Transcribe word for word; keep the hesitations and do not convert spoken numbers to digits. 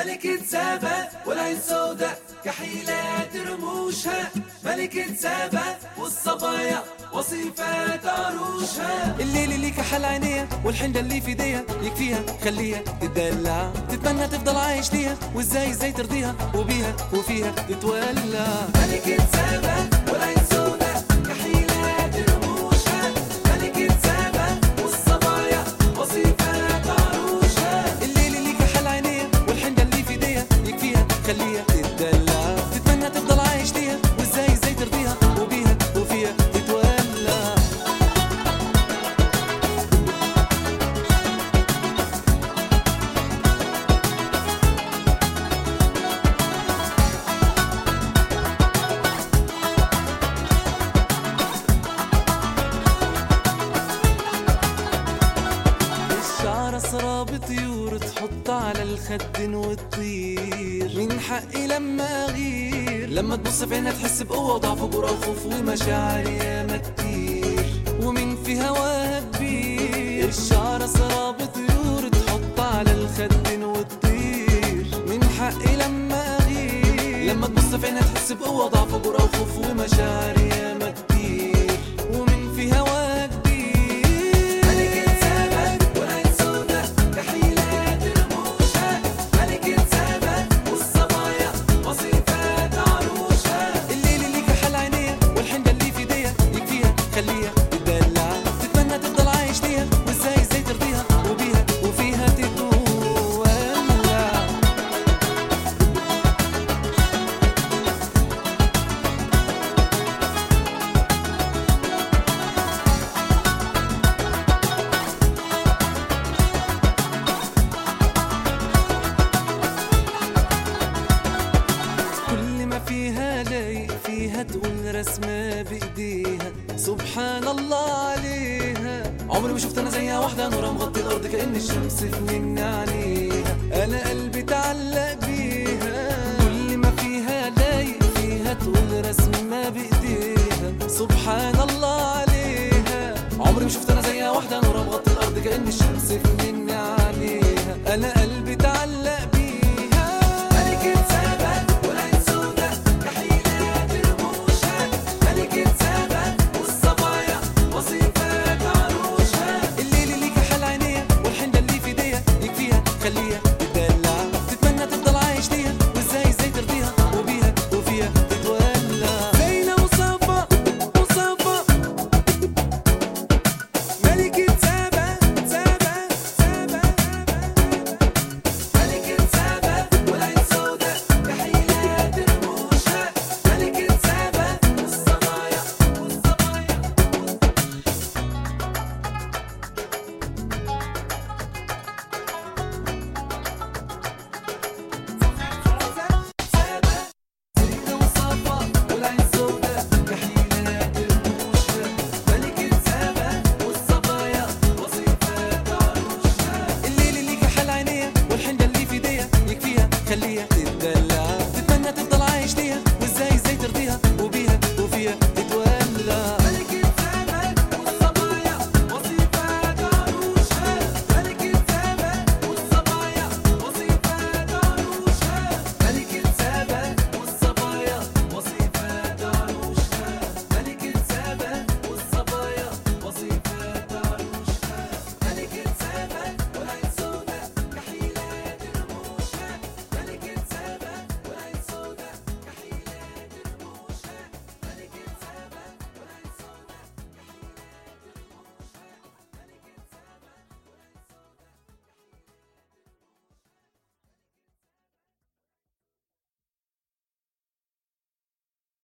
ملكة سابا والعين سوداء كحيلات رموشها، ملكة سابا والصبايا وصيفات عروشها. الليل اللي كحل عينيها والحنة اللي في ايديها يكفيها خليها تدلع، تتمنى تفضل عايش ليها وازاي ازاي ترضيها وبيها وفيها تتولع. ملكة سابا والعين سوداء كحيلات رموشها، ملكة سابا والصبايا وصيفات عروشها. الليل اللي كحل عينيها والحنة اللي في ايديها يكفيها خليها تدلع، تتمنى تفضل عايش ليها وازاي ازاي ترضيها وبيها وفيها تتولع. أسرى بطيور تحط على الخد وتطير، من حقي لما أغير لما تبص في عينها تحس بقوة وضعف وجرأة وخوف ومشاعر ياما كتير، ومن في هواها كبير. الشعر أسرى بطيور تحط على الخد وتطير، من حقي لما أغير لما تبص في عينها تحس بقوة وضعف وجرأة وخوف ومشاعر ياما كتير، ومن في هواها كبير. خليها تدلع، تتمنى تفضل عايش ليها وازاي ازاي ترضيها وبيها وفيها تتولع. كل ما فيها لايق فيها تقول رسمة بايديها سبحان الله عليها. عمري ما شفت انا زيها واحده نورها مغطي الارض كأن الشمس في من عليها، انا قلبي تعلق بيها. كل ما فيها لايق فيها تقول رسمه بايديها سبحان الله عليها. عمري ما شفت انا زيها واحده نورها مغطي الارض كأن الشمس في من عليها، انا قلبي تعلق بيها. ملكة سابا والعين سوداء كحيلات رموشها، ملكة سابا والصبايا وصيفات عروشها. الليل اللي كحل عينيها والحنة اللي في ايديها يكفيها خليها تدلع، تتمنى تفضل عايش ليها وازاي ازاي ترضيها وبيها وفيها تتولع. زينة وصفا وصفا ملكة سابا سابا سابا ملكة سابا والعين سوداء كحيلات رموشها، ملكة سابا والصبايا والصبايا سابا. زينة وصفا والعين سوداء كحيلات رموشها، ملكة سابا والصبايا وصيفات عروشها. الليل اللي كحل عينيها والحنة اللي في ايديها يكفيها خليها تدلع.